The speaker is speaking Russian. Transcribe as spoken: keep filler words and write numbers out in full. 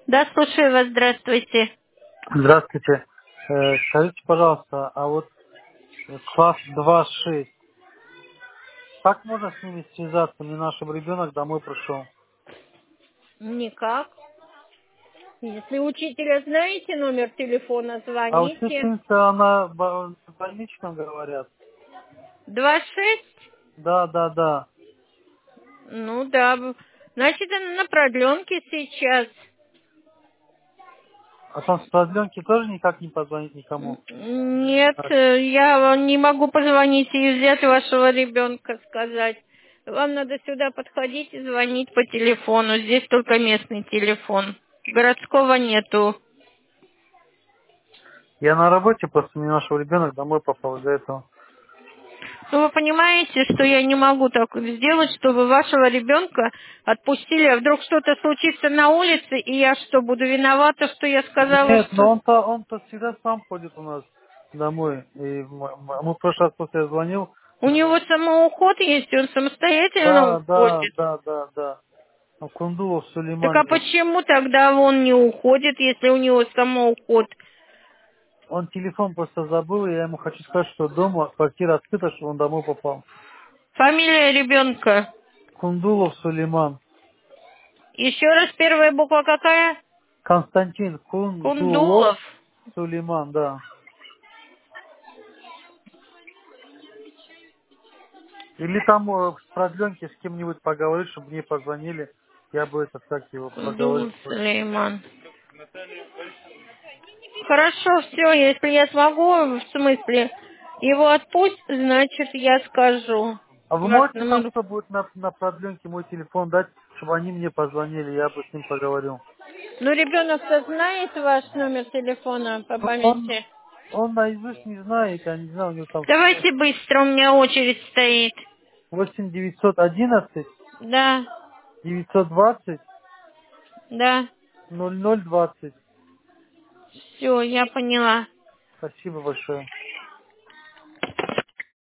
Да, слушаю вас, здравствуйте. Здравствуйте. Э, Скажите, пожалуйста, а вот класс два шесть, как можно с ними связаться? Мне наш ребенок домой пришел. Никак. Если учителя знаете номер телефона, А звоните. учительница, она бо- в больничном, говорят. Два шесть? Да, да, да. Ну да. б- Значит, она на продленке сейчас. А там с продленки тоже никак не позвонить никому. М, Нет, А, э, я вам не могу позвонить и взять вашего ребенка, сказать. Вам надо сюда подходить и звонить по телефону. Здесь только местный телефон. Городского нету. Я на работе, просто мне наш ребенок домой попал из-за этого. Ну, вы понимаете, что я не могу так сделать, чтобы вашего ребенка отпустили, а вдруг что-то случится на улице, и я что, буду виновата, что я сказала, Нет, что... но он-то он-то всегда сам ходит у нас домой. И м- м- мы в прошлый раз, после я звонил, У него самоуход есть, он самостоятельно да, да, уходит. да, да, да. Кундулов Так Сулейман а его. почему тогда он не уходит, если у него самоуход? Он телефон просто забыл, и я ему хочу сказать, что дома квартира открыта, что он домой попал. Фамилия ребенка. Кундулов Сулейман. Еще раз первая буква какая? Константин Кундулов Кундулов. Сулейман, да. Или там э, с продленки с кем-нибудь поговорить, чтобы мне позвонили. Я бы этот, как его, поговорил. Кундулов Сулейман. Хорошо, все, если я смогу, в смысле, его отпусть, значит, я скажу. А вы Ваш можете там, номер. кто будет на, на продленке, мой телефон дать, чтобы они мне позвонили, я бы с ним поговорил. Ну, ребенок-то знает ваш номер телефона по Ну, он, памяти. он наизусть не знает, я не знаю, у него там Давайте быстро, у меня очередь стоит. восемь девятьсот одиннадцать Да, девятьсот двадцать да, ноль ноль двадцать. все, я поняла. Спасибо большое.